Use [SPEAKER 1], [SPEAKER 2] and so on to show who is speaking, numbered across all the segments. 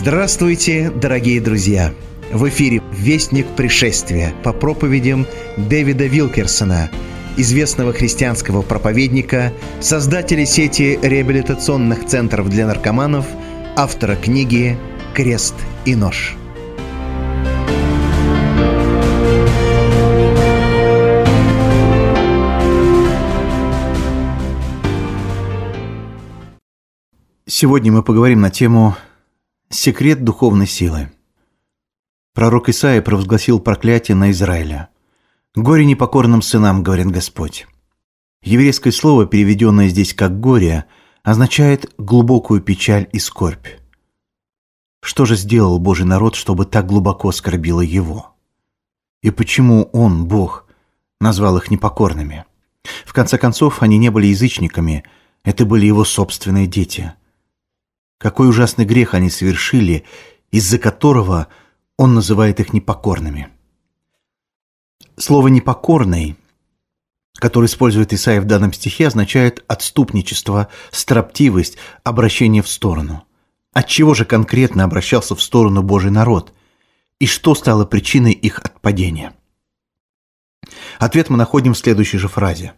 [SPEAKER 1] Здравствуйте, дорогие друзья! В эфире «Вестник пришествия» по проповедям Дэвида Вилкерсона, известного христианского проповедника, создателя сети реабилитационных центров для наркоманов, автора книги «Крест и нож». Сегодня мы поговорим на тему «Секрет духовной силы». Пророк Исаия провозгласил проклятие на Израиля. «Горе непокорным сынам, говорит Господь». Еврейское слово, переведенное здесь как «горе», означает глубокую печаль и скорбь. Что же сделал Божий народ, чтобы так глубоко скорбило его? И почему Он, Бог, назвал их непокорными? В конце концов, они не были язычниками, это были Его собственные дети. Какой ужасный грех они совершили, из-за которого Он называет их непокорными. Слово «непокорный», которое использует Исаия в данном стихе, означает отступничество, строптивость, обращение в сторону. От чего же конкретно обращался в сторону Божий народ? И что стало причиной их отпадения? Ответ мы находим в следующей же фразе.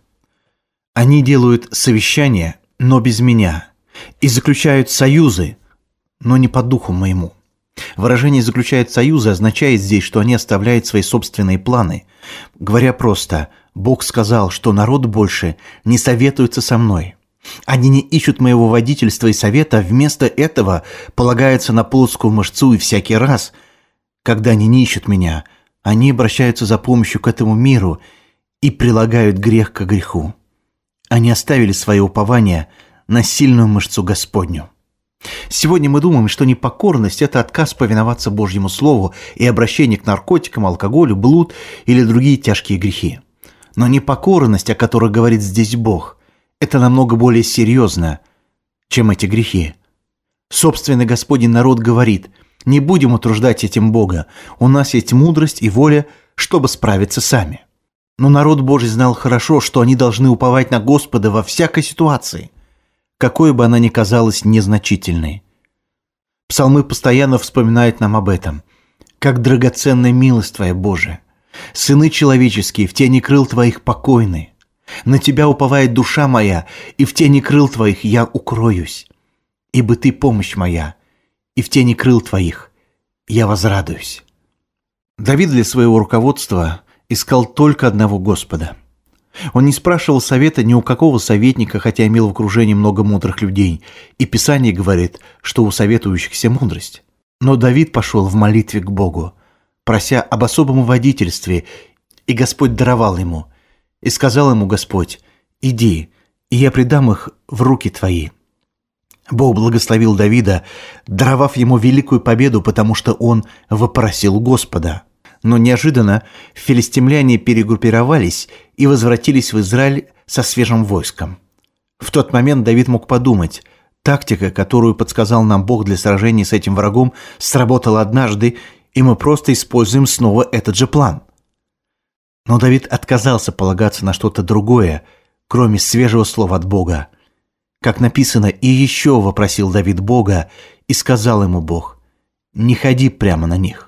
[SPEAKER 1] «Они делают совещания, но без меня, и заключают союзы, но не по духу моему». Выражение «заключают союзы» означает здесь, что они оставляют свои собственные планы. Говоря просто, Бог сказал, что народ больше не советуется со мной. Они не ищут моего водительства и совета, а вместо этого полагаются на плотскую мышцу, и всякий раз, когда они не ищут меня, они обращаются за помощью к этому миру и прилагают грех к греху. Они оставили свое упование на сильную мышцу Господню. Сегодня мы думаем, что непокорность – это отказ повиноваться Божьему Слову и обращение к наркотикам, алкоголю, блуд или другие тяжкие грехи. Но непокорность, о которой говорит здесь Бог, это намного более серьезно, чем эти грехи. Собственный Господень народ говорит: не будем утруждать этим Бога, у нас есть мудрость и воля, чтобы справиться сами. Но народ Божий знал хорошо, что они должны уповать на Господа во всякой ситуации, какой бы она ни казалась незначительной. Псалмы постоянно вспоминают нам об этом. «Как драгоценная милость Твоя, Боже! Сыны человеческие, в тени крыл Твоих покойны. На Тебя уповает душа моя, и в тени крыл Твоих я укроюсь. Ибо Ты помощь моя, и в тени крыл Твоих я возрадуюсь». Давид для своего руководства искал только одного Господа. Он не спрашивал совета ни у какого советника, хотя имел в окружении много мудрых людей, и Писание говорит, что у советующихся мудрость. Но Давид пошел в молитве к Богу, прося об особом водительстве, и Господь даровал ему. И сказал ему Господь: «Иди, и я предам их в руки твои». Бог благословил Давида, даровав ему великую победу, потому что он вопросил Господа. Но неожиданно филистимляне перегруппировались и возвратились в Израиль со свежим войском. В тот момент Давид мог подумать: тактика, которую подсказал нам Бог для сражения с этим врагом, сработала однажды, и мы просто используем снова этот же план. Но Давид отказался полагаться на что-то другое, кроме свежего слова от Бога. Как написано: «И еще вопросил Давид Бога, и сказал ему Бог: не ходи прямо на них».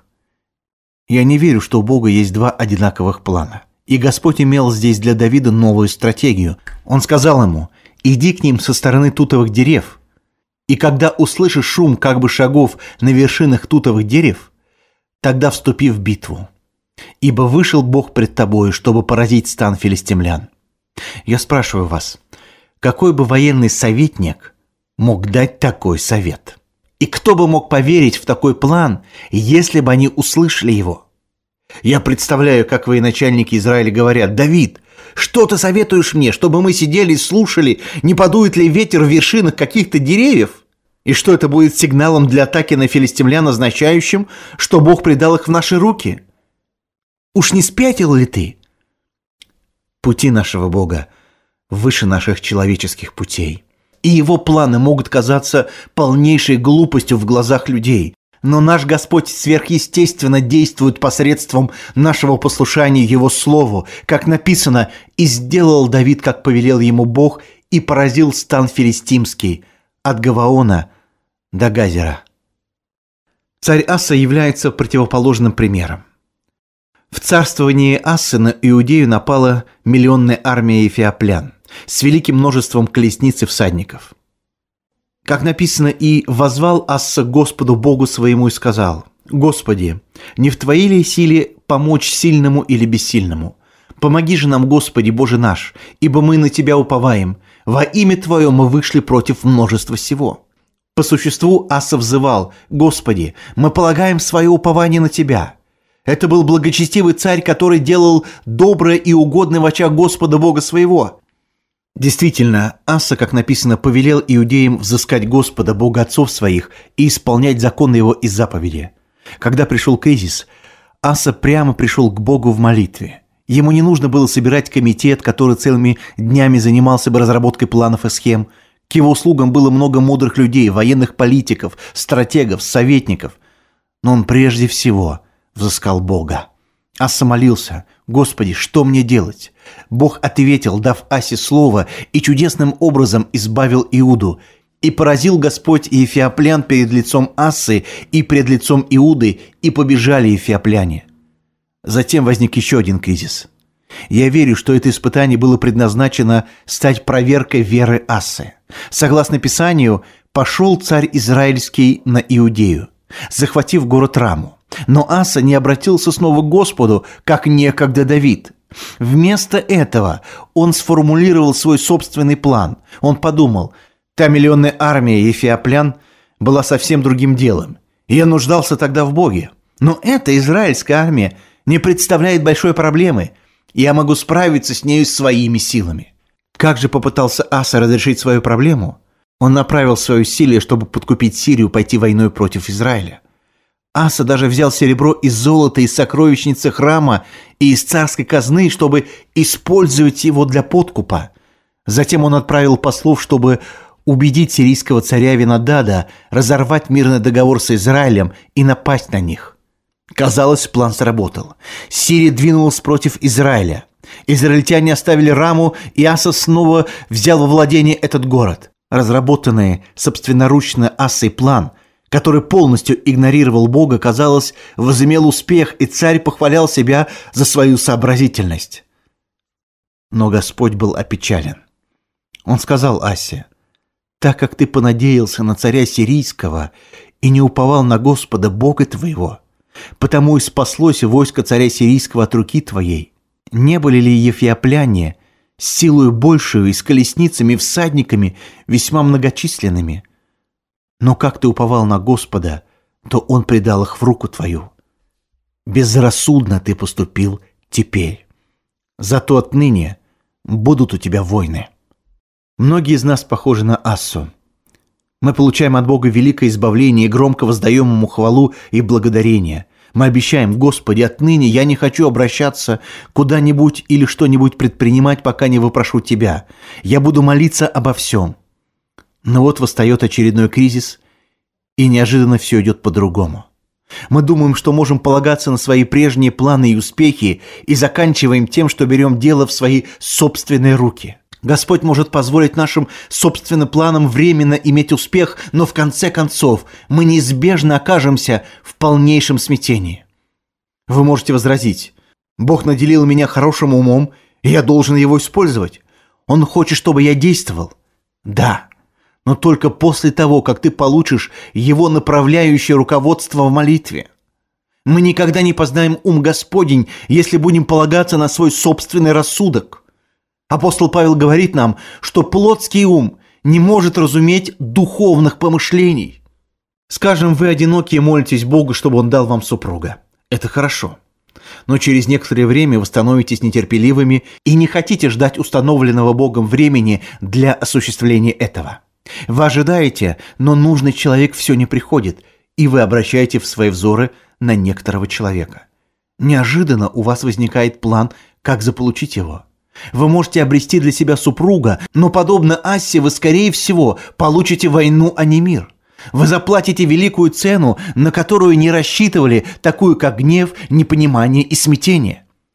[SPEAKER 1] Я не верю, что у Бога есть два одинаковых плана. И Господь имел здесь для Давида новую стратегию. Он сказал ему: «Иди к ним со стороны тутовых дерев, и когда услышишь шум как бы шагов на вершинах тутовых дерев, тогда вступи в битву. Ибо вышел Бог пред тобою, чтобы поразить стан филистимлян». Я спрашиваю вас, какой бы военный советник мог дать такой совет? И кто бы мог поверить в такой план, если бы они услышали его? Я представляю, как военачальники Израиля говорят: «Давид, что ты советуешь мне, чтобы мы сидели и слушали, не подует ли ветер в вершинах каких-то деревьев? И что это будет сигналом для атаки на филистимлян, означающим, что Бог предал их в наши руки? Уж не спятил ли ты?» Пути нашего Бога выше наших человеческих путей. И его планы могут казаться полнейшей глупостью в глазах людей. Но наш Господь сверхъестественно действует посредством нашего послушания Его Слову. Как написано: «И сделал Давид, как повелел ему Бог, и поразил стан филистимский от Гаваона до Газера». Царь Аса является противоположным примером. В царствовании Асы на Иудею напала миллионная армия эфиоплян с великим множеством колесниц и всадников. Как написано, «И воззвал Аса к Господу Богу своему и сказал: Господи, не в Твоей ли силе помочь сильному или бессильному? Помоги же нам, Господи, Боже наш, ибо мы на Тебя уповаем. Во имя Твое мы вышли против множества сего». По существу Аса взывал: «Господи, мы полагаем свое упование на Тебя». Это был благочестивый царь, который делал доброе и угодное в очах Господа Бога своего. Действительно, Аса, как написано, повелел иудеям взыскать Господа, Бога отцов своих, и исполнять законы его и заповеди. Когда пришел кризис, Аса прямо пришел к Богу в молитве. Ему не нужно было собирать комитет, который целыми днями занимался бы разработкой планов и схем. К его услугам было много мудрых людей, военных политиков, стратегов, советников. Но он прежде всего взыскал Бога. Аса молился: «Господи, что мне делать?» Бог ответил, дав Асе слово, и чудесным образом избавил Иуду. И поразил Господь эфиоплян перед лицом Асы и пред лицом Иуды, и побежали эфиопляне. Затем возник еще один кризис. Я верю, что это испытание было предназначено стать проверкой веры Асы. Согласно Писанию, пошел царь Израильский на Иудею, захватив город Раму. Но Аса не обратился снова к Господу, как некогда Давид. Вместо этого он сформулировал свой собственный план. Он подумал: та миллионная армия эфиоплян была совсем другим делом, и я нуждался тогда в Боге. Но эта израильская армия не представляет большой проблемы, и я могу справиться с нею своими силами. Как же попытался Аса разрешить свою проблему? Он направил свои усилия, чтобы подкупить Сирию пойти войной против Израиля. Аса даже взял серебро и золото из сокровищницы храма и из царской казны, чтобы использовать его для подкупа. Затем он отправил послов, чтобы убедить сирийского царя Венадада разорвать мирный договор с Израилем и напасть на них. Казалось, план сработал. Сирия двинулась против Израиля. Израильтяне оставили Раму, и Аса снова взял во владение этот город. Разработанный собственноручно Асой план, который полностью игнорировал Бога, казалось, возымел успех, и царь похвалял себя за свою сообразительность. Но Господь был опечален. Он сказал Асе: «Так как ты понадеялся на царя сирийского и не уповал на Господа Бога твоего, потому и спаслось войско царя сирийского от руки твоей. Не были ли ефиопляне с силою большую и с колесницами и всадниками весьма многочисленными? Но как ты уповал на Господа, то Он предал их в руку твою. Безрассудно ты поступил теперь. Зато отныне будут у тебя войны». Многие из нас похожи на Ассу. Мы получаем от Бога великое избавление и громко воздаем Ему хвалу и благодарение. Мы обещаем: «Господи, отныне я не хочу обращаться куда-нибудь или что-нибудь предпринимать, пока не вопрошу Тебя. Я буду молиться обо всем». Но вот восстает очередной кризис, и неожиданно все идет по-другому. Мы думаем, что можем полагаться на свои прежние планы и успехи, и заканчиваем тем, что берем дело в свои собственные руки. Господь может позволить нашим собственным планам временно иметь успех, но в конце концов мы неизбежно окажемся в полнейшем смятении. Вы можете возразить: «Бог наделил меня хорошим умом, и я должен его использовать. Он хочет, чтобы я действовал». Да, но только после того, как ты получишь его направляющее руководство в молитве. Мы никогда не познаем ум Господень, если будем полагаться на свой собственный рассудок. Апостол Павел говорит нам, что плотский ум не может разуметь духовных помышлений. Скажем, вы одиноки и молитесь Богу, чтобы Он дал вам супруга. Это хорошо. Но через некоторое время вы становитесь нетерпеливыми и не хотите ждать установленного Богом времени для осуществления этого. Вы ожидаете, но нужный человек все не приходит, и вы обращаете в свои взоры на некоторого человека. Неожиданно у вас возникает план, как заполучить его. Вы можете обрести для себя супруга, но, подобно Ассе, вы, скорее всего, получите войну, а не мир. Вы заплатите великую цену, на которую не рассчитывали, такую как гнев, непонимание и смятение.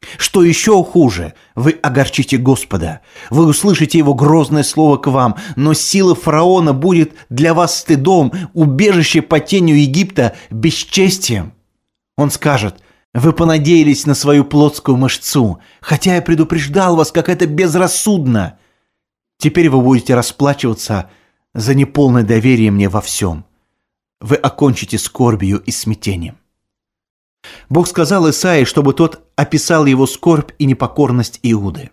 [SPEAKER 1] Что еще хуже, вы огорчите Господа, вы услышите Его грозное слово к вам, но сила фараона будет для вас стыдом, убежище под тенью Египта бесчестием. Он скажет: вы понадеялись на свою плотскую мышцу, хотя я предупреждал вас, как это безрассудно. Теперь вы будете расплачиваться за неполное доверие мне во всем. Вы окончите скорбью и смятением. Бог сказал Исаии, чтобы тот описал его скорбь и непокорность Иуды.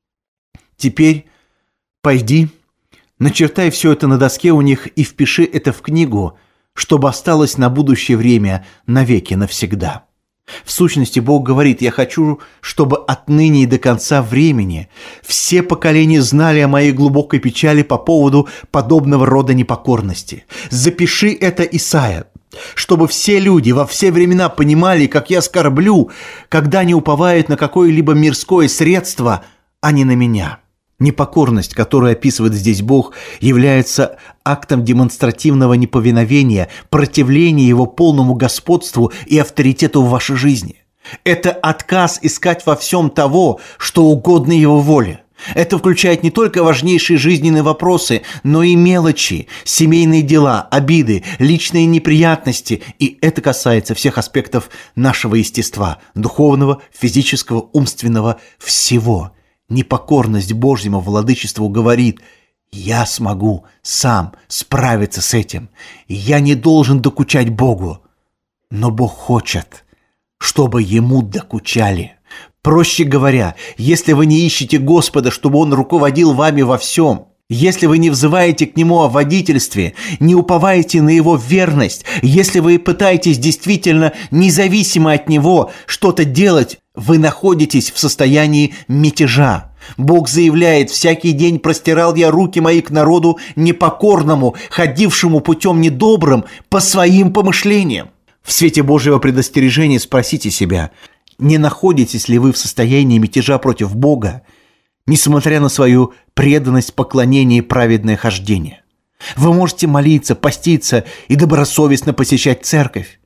[SPEAKER 1] Теперь пойди, начертай все это на доске у них и впиши это в книгу, чтобы осталось на будущее время навеки навсегда. В сущности, Бог говорит: я хочу, чтобы отныне и до конца времени все поколения знали о моей глубокой печали по поводу подобного рода непокорности. Запиши это, Исайя, чтобы все люди во все времена понимали, как я скорблю, когда они уповают на какое-либо мирское средство, а не на меня. Непокорность, которую описывает здесь Бог, является актом демонстративного неповиновения, противления Его полному господству и авторитету в вашей жизни. Это отказ искать во всем того, что угодно Его воле. Это включает не только важнейшие жизненные вопросы, но и мелочи, семейные дела, обиды, личные неприятности. И это касается всех аспектов нашего естества – духовного, физического, умственного, всего. Непокорность Божьему владычеству говорит: я смогу сам справиться с этим. Я не должен докучать Богу. Но Бог хочет, чтобы Ему докучали. Проще говоря, если вы не ищете Господа, чтобы Он руководил вами во всем, если вы не взываете к Нему о водительстве, не уповаете на Его верность, если вы пытаетесь действительно независимо от Него что-то делать, вы находитесь в состоянии мятежа. Бог заявляет: всякий день простирал я руки мои к народу непокорному, ходившему путем недобрым по своим помышлениям. В свете Божьего предостережения спросите себя: не находитесь ли вы в состоянии мятежа против Бога, несмотря на свою преданность, поклонение и праведное хождение? Вы можете молиться, поститься и добросовестно посещать церковь.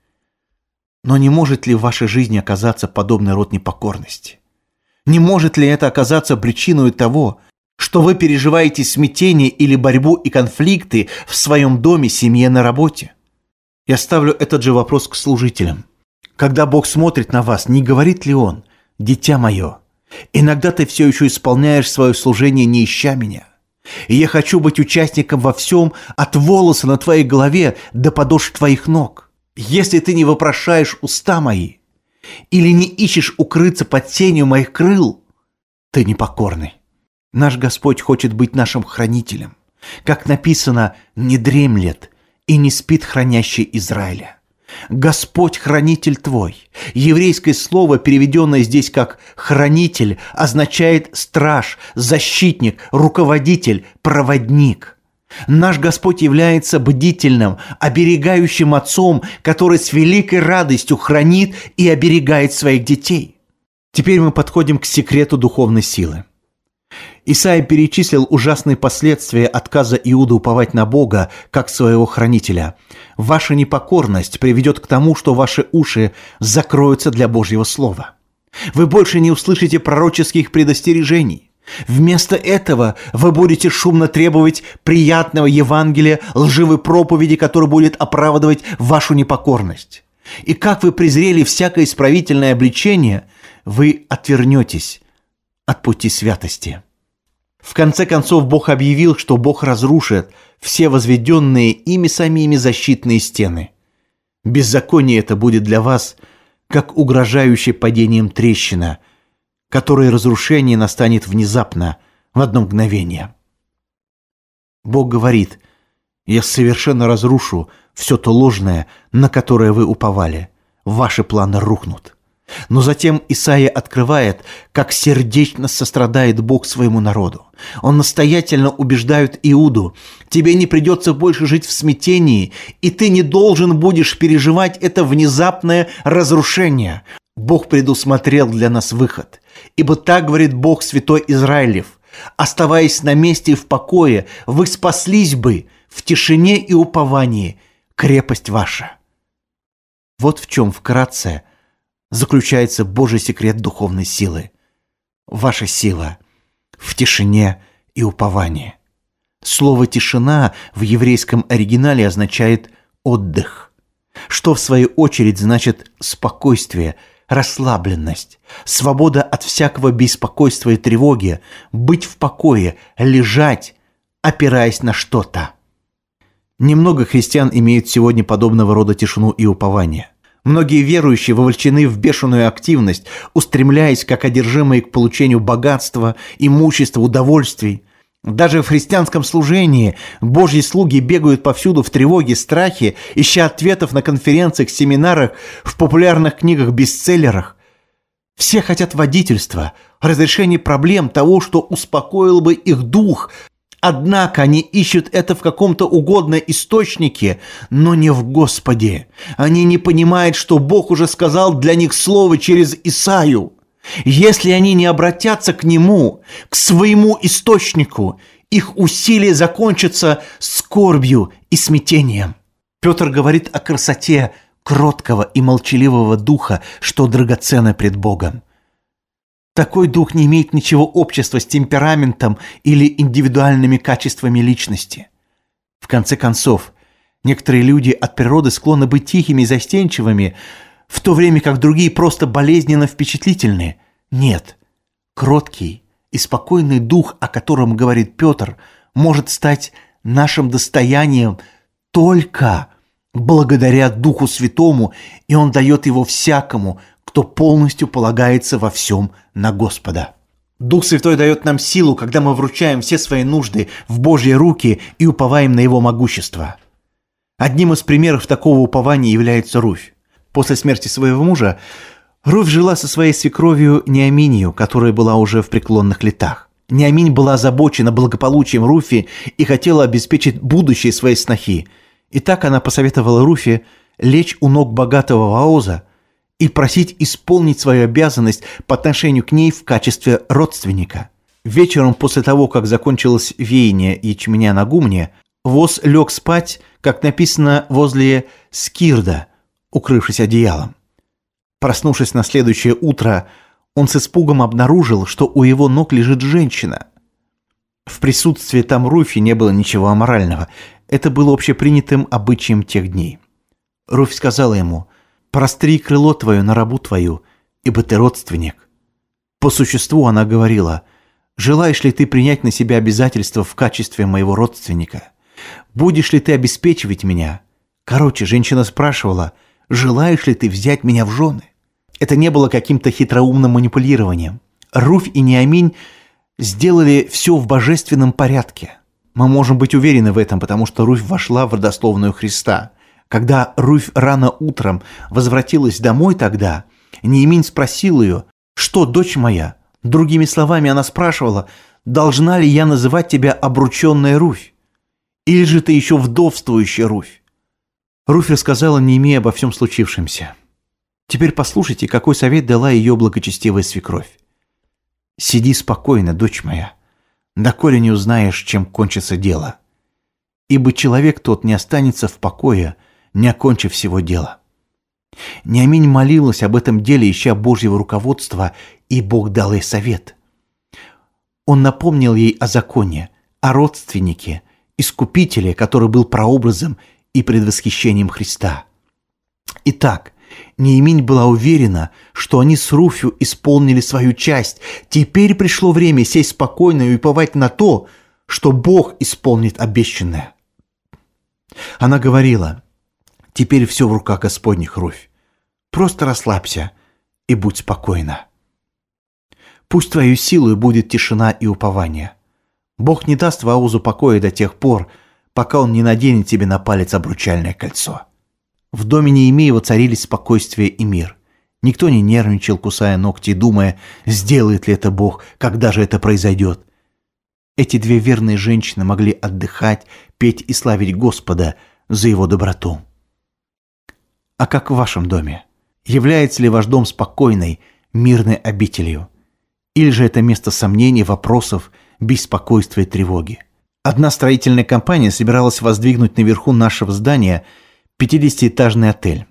[SPEAKER 1] Но не может ли в вашей жизни оказаться подобный род непокорности? Не может ли это оказаться причиной того, что вы переживаете смятение или борьбу и конфликты в своем доме, семье, на работе? Я ставлю этот же вопрос к служителям. Когда Бог смотрит на вас, не говорит ли Он: «Дитя мое, иногда ты все еще исполняешь свое служение, не ища меня? И я хочу быть участником во всем, от волоса на твоей голове до подошв твоих ног. Если ты не вопрошаешь уста мои или не ищешь укрыться под тенью моих крыл, ты непокорный». Наш Господь хочет быть нашим хранителем. Как написано: «Не дремлет и не спит хранящий Израиля». Господь – хранитель твой. Еврейское слово, переведенное здесь как «хранитель», означает страж, защитник, руководитель, проводник. Наш Господь является бдительным, оберегающим отцом, который с великой радостью хранит и оберегает своих детей. Теперь мы подходим к секрету духовной силы. Исайя перечислил ужасные последствия отказа Иуды уповать на Бога как своего хранителя. Ваша непокорность приведет к тому, что ваши уши закроются для Божьего слова. Вы больше не услышите пророческих предостережений. Вместо этого вы будете шумно требовать приятного Евангелия, лживой проповеди, которая будет оправдывать вашу непокорность. И как вы презрели всякое исправительное обличение, вы отвернетесь от пути святости. В конце концов, Бог объявил, что Бог разрушит все возведенные ими самими защитные стены. Беззаконие это будет для вас, как угрожающая падением трещина, которой разрушение настанет внезапно, в одно мгновение. Бог говорит: «Я совершенно разрушу все то ложное, на которое вы уповали. Ваши планы рухнут». Но затем Исайя открывает, как сердечно сострадает Бог своему народу. Он настоятельно убеждает Иуду: тебе не придется больше жить в смятении, и ты не должен будешь переживать это внезапное разрушение. Бог предусмотрел для нас выход. Ибо так говорит Бог святой Израилев: оставаясь на месте и в покое, вы спаслись бы в тишине и уповании, крепость ваша. Вот в чем вкратце заключается Божий секрет духовной силы. Ваша сила в тишине и уповании. Слово «тишина» в еврейском оригинале означает «отдых», что в свою очередь значит спокойствие, расслабленность, свобода от всякого беспокойства и тревоги, быть в покое, лежать, опираясь на что-то. Немного христиан имеют сегодня подобного рода тишину и упование. Многие верующие вовлечены в бешеную активность, устремляясь как одержимые к получению богатства, имущества, удовольствий. Даже в христианском служении Божьи слуги бегают повсюду в тревоге, страхе, ища ответов на конференциях, семинарах, в популярных книгах-бестселлерах. Все хотят водительства, разрешения проблем, того, что успокоило бы их дух. Однако они ищут это в каком-то угодном источнике, но не в Господе. Они не понимают, что Бог уже сказал для них слово через Исаию. Если они не обратятся к Нему, к своему источнику, их усилия закончатся скорбью и смятением. Петр говорит о красоте кроткого и молчаливого духа, что драгоценно пред Богом. Такой дух не имеет ничего общего с темпераментом или индивидуальными качествами личности. В конце концов, некоторые люди от природы склонны быть тихими и застенчивыми, в то время как другие просто болезненно впечатлительны. Нет, кроткий и спокойный дух, о котором говорит Петр, может стать нашим достоянием только благодаря Духу Святому, и Он дает его всякому, кто полностью полагается во всем на Господа. Дух Святой дает нам силу, когда мы вручаем все свои нужды в Божьи руки и уповаем на Его могущество. Одним из примеров такого упования является Руфь. После смерти своего мужа Руфь жила со своей свекровью Неаминью, которая была уже в преклонных летах. Неаминь была озабочена благополучием Руфи и хотела обеспечить будущее своей снохи. И так она посоветовала Руфи лечь у ног богатого Вооза и просить исполнить свою обязанность по отношению к ней в качестве родственника. Вечером после того, как закончилось веяние ячменя на гумне, Воз лег спать, как написано, возле скирда, укрывшись одеялом. Проснувшись на следующее утро, он с испугом обнаружил, что у его ног лежит женщина. В присутствии там Руфи не было ничего аморального. Это было общепринятым обычаем тех дней. Руфь сказала ему: «Простри крыло твое на рабу твою, ибо ты родственник». По существу она говорила: «Желаешь ли ты принять на себя обязательства в качестве моего родственника? Будешь ли ты обеспечивать меня?» Короче, женщина спрашивала: «Желаешь ли ты взять меня в жены?» Это не было каким-то хитроумным манипулированием. Руфь и Неаминь сделали все в божественном порядке. Мы можем быть уверены в этом, потому что Руфь вошла в родословную Христа. Когда Руфь рано утром возвратилась домой тогда, Неаминь спросил ее: «Что, дочь моя?» Другими словами, она спрашивала: «Должна ли я называть тебя обрученная Руфь? Или же ты еще вдовствующая Руфь?» Руфь рассказала Неемии обо всем случившемся. Теперь послушайте, какой совет дала ее благочестивая свекровь. «Сиди спокойно, дочь моя, доколе не узнаешь, чем кончится дело. Ибо человек тот не останется в покое, не окончив всего дела». Неаминь молилась об этом деле, ища Божьего руководства, и Бог дал ей совет. Он напомнил ей о законе, о родственнике, искупителе, который был прообразом и предвосхищением Христа. Итак, Нееминь была уверена, что они с Руфью исполнили свою часть. Теперь пришло время сесть спокойно и уповать на то, что Бог исполнит обещанное. Она говорила: «Теперь все в руках Господних, Руфь. Просто расслабься и будь спокойна. Пусть твоей силой будет тишина и упование. Бог не даст Воозу покоя до тех пор, пока он не наденет тебе на палец обручальное кольцо». В доме Неемии воцарились спокойствие и мир. Никто не нервничал, кусая ногти, думая, сделает ли это Бог, когда же это произойдет. Эти две верные женщины могли отдыхать, петь и славить Господа за Его доброту. А как в вашем доме? Является ли ваш дом спокойной, мирной обителью? Или же это место сомнений, вопросов, беспокойства и тревоги? Одна строительная компания собиралась воздвигнуть наверху нашего здания 50-этажный отель.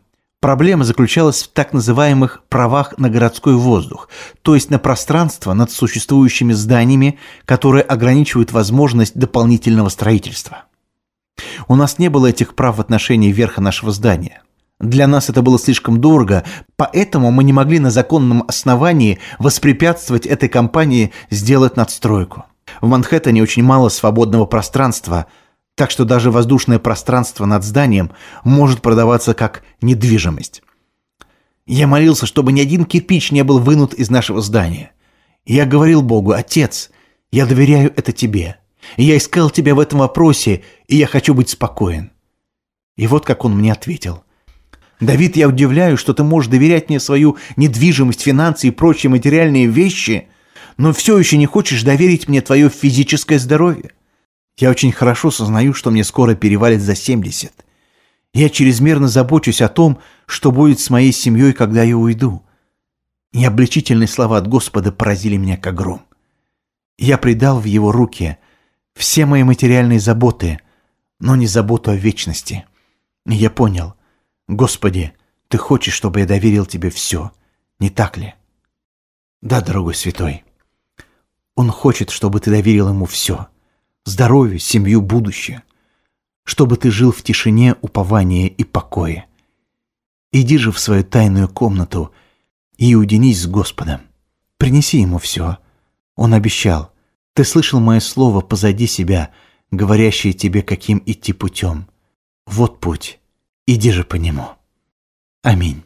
[SPEAKER 1] Проблема заключалась в так называемых правах на городской воздух, то есть на пространство над существующими зданиями, которые ограничивают возможность дополнительного строительства. У нас не было этих прав в отношении верха нашего здания. Для нас это было слишком дорого, поэтому мы не могли на законном основании воспрепятствовать этой компании сделать надстройку. В Манхэттене очень мало свободного пространства, так что даже воздушное пространство над зданием может продаваться как недвижимость. Я молился, чтобы ни один кирпич не был вынут из нашего здания. Я говорил Богу: «Отец, я доверяю это тебе. Я искал тебя в этом вопросе, и я хочу быть спокоен». И вот как он мне ответил: «Давид, я удивляюсь, что ты можешь доверять мне свою недвижимость, финансы и прочие материальные вещи, но все еще не хочешь доверить мне твое физическое здоровье. Я очень хорошо сознаю, что мне скоро перевалит за 70. Я чрезмерно забочусь о том, что будет с моей семьей, когда я уйду». Необличительные слова от Господа поразили меня как гром. Я предал в Его руки все мои материальные заботы, но не заботу о вечности. И я понял: Господи, Ты хочешь, чтобы я доверил Тебе все, не так ли? Да, дорогой святой, Он хочет, чтобы ты доверил Ему все: здоровье, семью, будущее, чтобы ты жил в тишине, уповании и покое. Иди же в свою тайную комнату и уединись с Господом. Принеси Ему все. Он обещал: «Ты слышал мое слово позади себя, говорящее тебе, каким идти путем. Вот путь, иди же по нему». Аминь.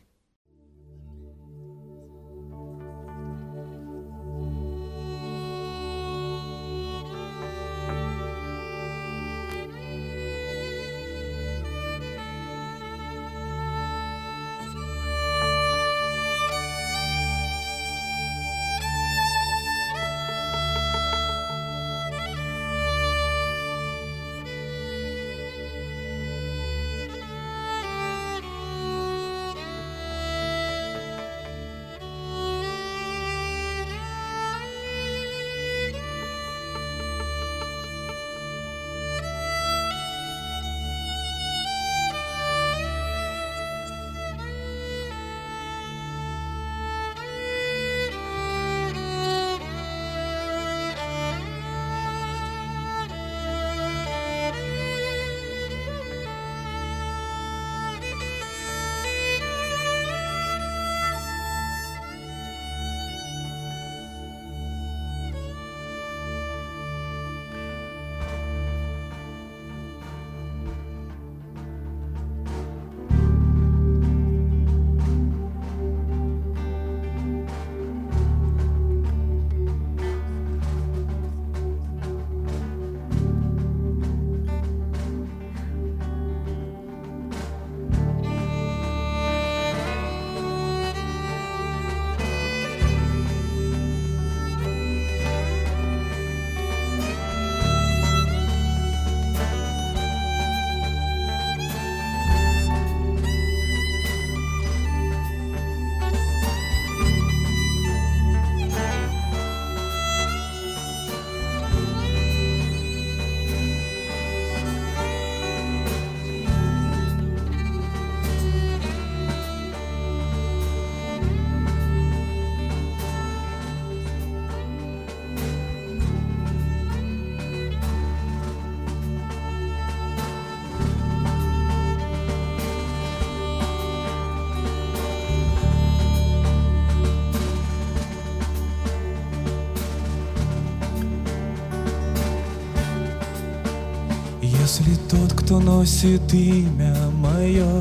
[SPEAKER 2] Если тот, кто носит имя мое,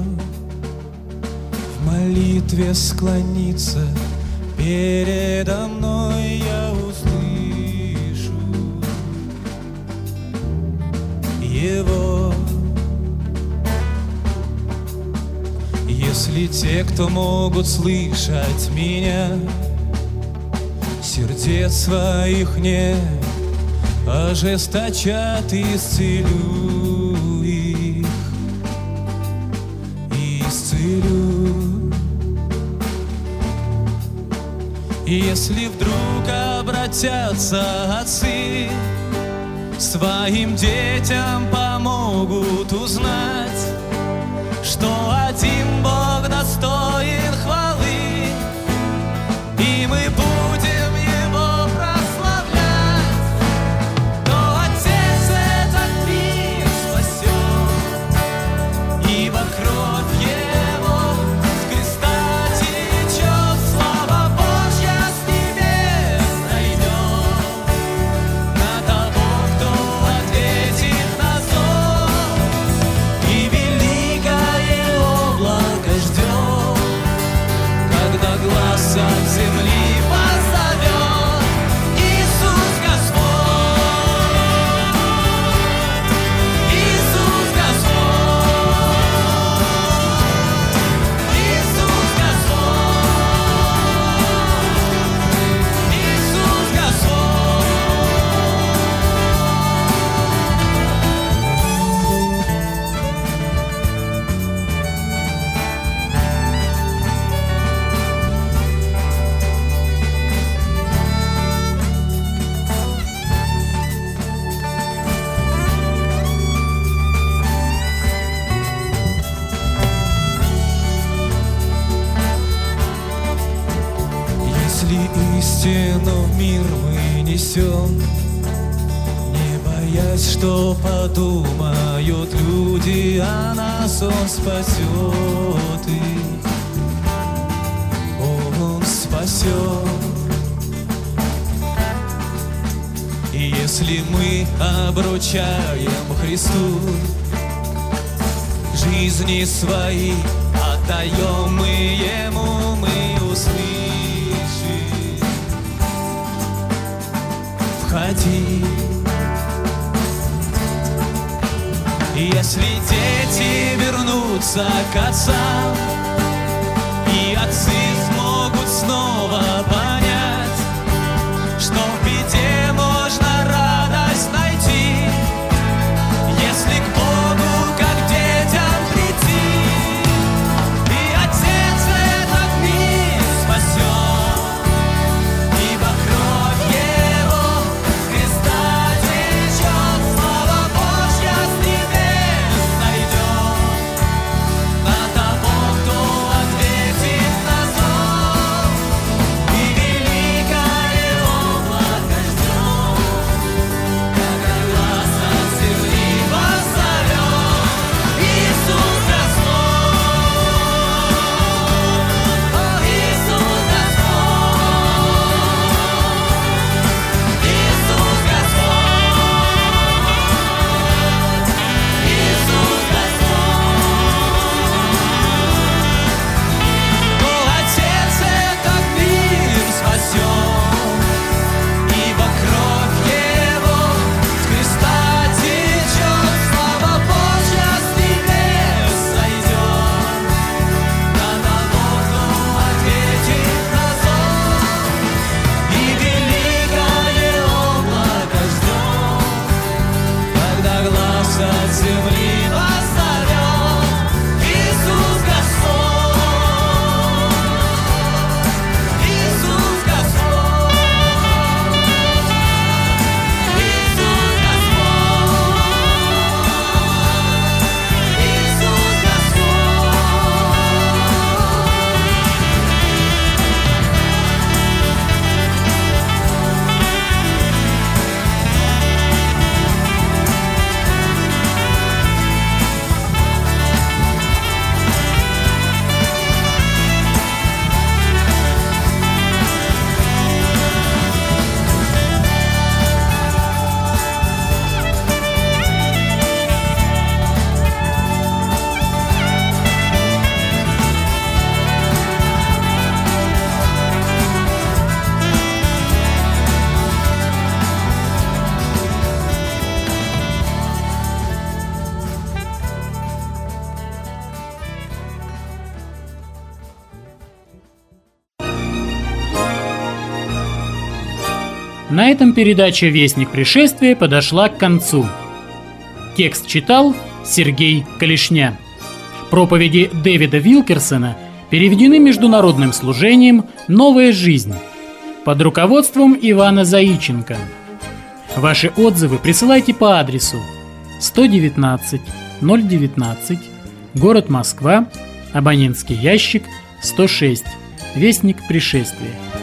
[SPEAKER 2] в молитве склонится передо мной, я услышу его. Если те, кто могут слышать меня, сердец своих не ожесточат, исцелю их, исцелю. Если вдруг обратятся отцы, своим детям помогут узнать, что один Бог достоин боясь, что подумают люди, а нас Он спасет их. Он спасет. И если мы обручаем Христу, жизни свои отдаем мы Ему, мы услышим: входи. Если дети вернутся к отцам, и отцы смогут снова понять, что в беде можно радость найти, если к Богу как к детям прийти. И Отец этот мир спасет, ибо кровь Его Христа течет, слава Божья с небес сойдет на того, кто ответит на зов, и великое облако ждет, когда глаз от земли позовет. Иисус Господь, о, Иисус Господь, Иисус Господь, Иисус Господь. О, Отец этот мир спасет, ибо кровь Его с креста течет, слава Божья с небес сойдет на того, кто ответит на зов, и великое облако ждет, когда глаз от земли воззовет. Иисус Господь, Иисус Господь, Иисус
[SPEAKER 3] На этом передача «Вестник пришествия» подошла к концу. Текст читал Сергей Калишня. Проповеди Дэвида Вилкерсона переведены Международным служением «Новая жизнь» под руководством Ивана Заиченко. Ваши отзывы присылайте по адресу 119 019, город Москва, абонентский ящик 106, Вестник пришествия.